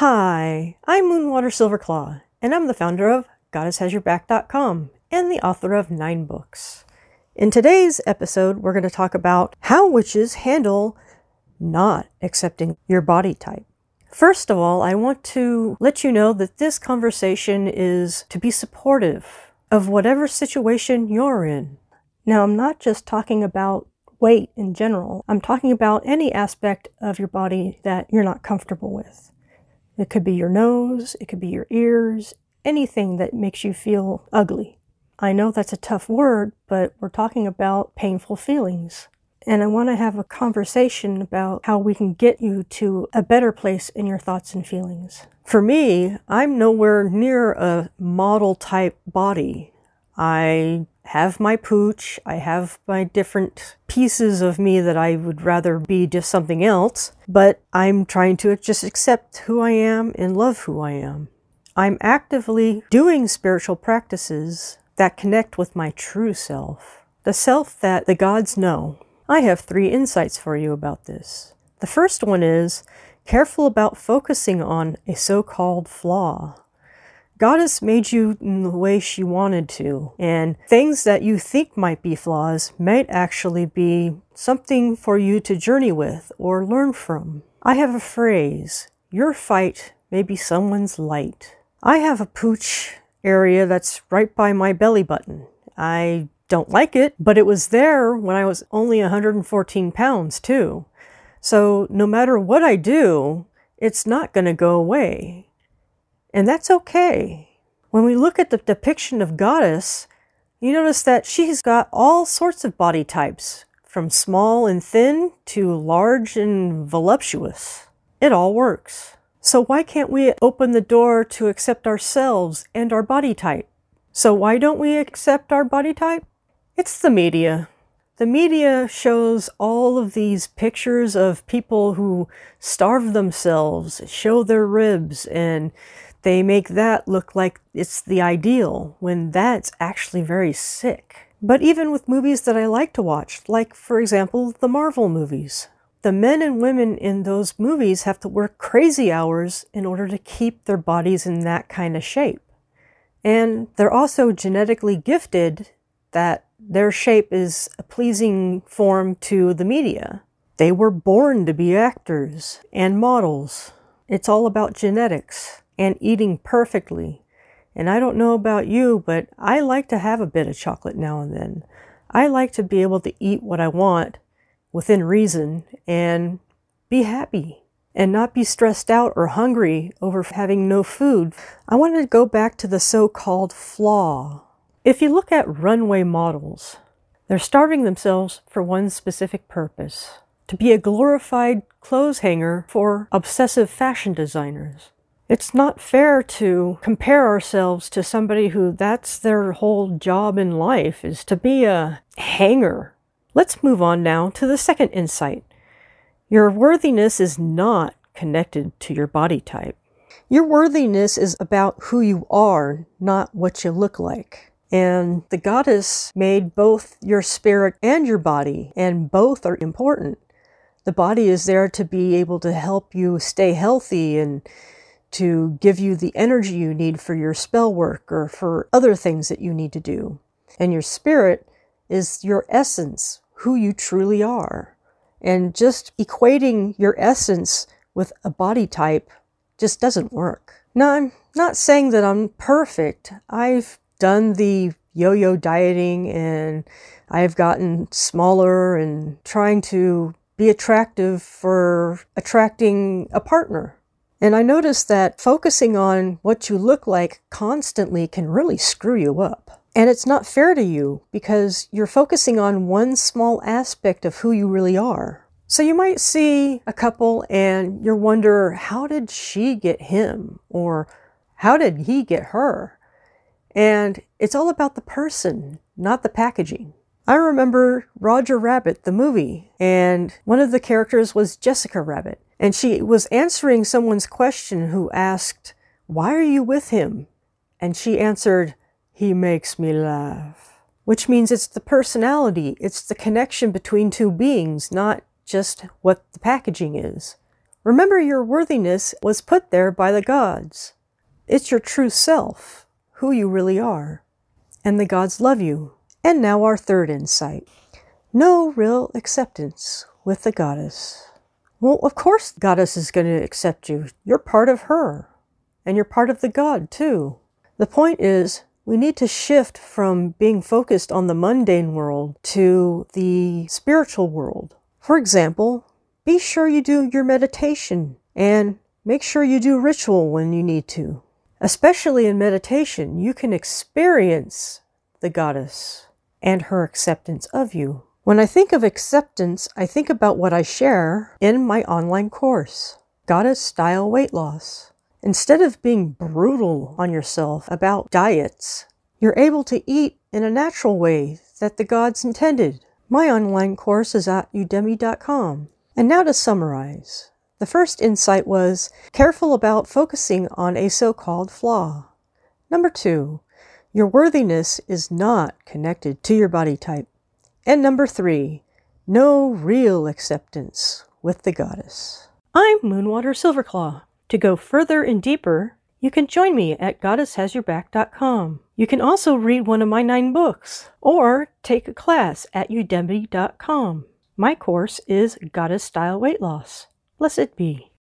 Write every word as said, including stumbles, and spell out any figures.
Hi, I'm Moonwater Silverclaw, and I'm the founder of Goddess Has Your Back dot com and the author of nine books. In today's episode, we're going to talk about how witches handle not accepting your body type. First of all, I want to let you know that this conversation is to be supportive of whatever situation you're in. Now, I'm not just talking about weight in general. I'm talking about any aspect of your body that you're not comfortable with. It could be your nose, it could be your ears, anything that makes you feel ugly. I know that's a tough word, but we're talking about painful feelings. And I want to have a conversation about how we can get you to a better place in your thoughts and feelings. For me, I'm nowhere near a model type body. I have my pooch, I have my different pieces of me that I would rather be just something else, but I'm trying to just accept who I am and love who I am. I'm actively doing spiritual practices that connect with my true self, the self that the gods know. I have three insights for you about this. The first one is careful about focusing on a so-called flaw. Goddess made you in the way she wanted to, and things that you think might be flaws might actually be something for you to journey with or learn from. I have a phrase, your fight may be someone's light. I have a pooch area that's right by my belly button. I don't like it, but it was there when I was only one hundred fourteen pounds too. So no matter what I do, it's not going to go away. And that's okay. When we look at the depiction of Goddess, you notice that she's got all sorts of body types, from small and thin to large and voluptuous. It all works. So why can't we open the door to accept ourselves and our body type? So why don't we accept our body type? It's the media. The media shows all of these pictures of people who starve themselves, show their ribs, and they make that look like it's the ideal, when that's actually very sick. But even with movies that I like to watch, like, for example, the Marvel movies, the men and women in those movies have to work crazy hours in order to keep their bodies in that kind of shape. And they're also genetically gifted that their shape is a pleasing form to the media. They were born to be actors and models. It's all about genetics and eating perfectly. And I don't know about you, but I like to have a bit of chocolate now and then. I like to be able to eat what I want within reason and be happy and not be stressed out or hungry over having no food. I wanted to go back to the so-called flaw. If you look at runway models, they're starving themselves for one specific purpose: to be a glorified clothes hanger for obsessive fashion designers. It's not fair to compare ourselves to somebody who that's their whole job in life, is to be a hanger. Let's move on now to the second insight. Your worthiness is not connected to your body type. Your worthiness is about who you are, not what you look like. And the goddess made both your spirit and your body, and both are important. The body is there to be able to help you stay healthy and to give you the energy you need for your spell work or for other things that you need to do. And your spirit is your essence, who you truly are. And just equating your essence with a body type just doesn't work. Now, I'm not saying that I'm perfect. I've done the yo-yo dieting and I've gotten smaller and trying to be attractive for attracting a partner. And I noticed that focusing on what you look like constantly can really screw you up. And it's not fair to you because you're focusing on one small aspect of who you really are. So you might see a couple and you wonder, how did she get him? Or how did he get her? And it's all about the person, not the packaging. I remember Roger Rabbit, the movie, and one of the characters was Jessica Rabbit. And she was answering someone's question who asked, "Why are you with him?" And she answered, "He makes me laugh." Which means it's the personality, it's the connection between two beings, not just what the packaging is. Remember, your worthiness was put there by the gods. It's your true self, who you really are. And the gods love you. And now our third insight. No real acceptance with the goddess. Well, of course the goddess is going to accept you. You're part of her. And you're part of the god, too. The point is, we need to shift from being focused on the mundane world to the spiritual world. For example, be sure you do your meditation and make sure you do ritual when you need to. Especially in meditation, you can experience the goddess and her acceptance of you. When I think of acceptance, I think about what I share in my online course, Goddess Style Weight Loss. Instead of being brutal on yourself about diets, you're able to eat in a natural way that the gods intended. My online course is at udemy dot com. And now to summarize. The first insight was careful about focusing on a so-called flaw. Number two, your worthiness is not connected to your body type. And number three, no real acceptance with the goddess. I'm Moonwater Silverclaw. To go further and deeper, you can join me at goddess has your back dot com. You can also read one of my nine books or take a class at udemy dot com. My course is Goddess Style Weight Loss. Blessed be.